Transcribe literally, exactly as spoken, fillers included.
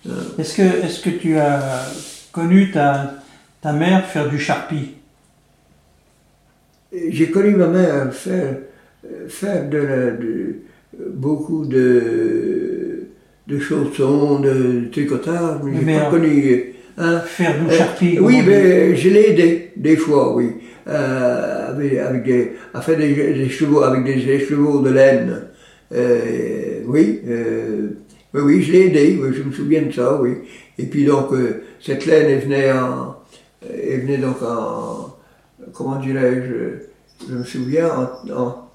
Est-ce que, est-ce que tu as connu ta, ta mère faire du charpie? J'ai connu ma mère faire, faire de, la, de beaucoup de, de chaussons, de tricotage, mais j'ai pas connu. Hein, faire du charpie? Euh, oui, mais je l'ai aidé, des fois, oui. Euh, avec, avec des, à faire des, des chevaux, avec des, des chevaux de laine. Euh, oui, euh, oui, oui, je l'ai aidé, oui, je me souviens de ça, oui. Et puis donc, euh, cette laine, elle venait en, elle venait donc en, comment dirais-je, je me souviens, en, en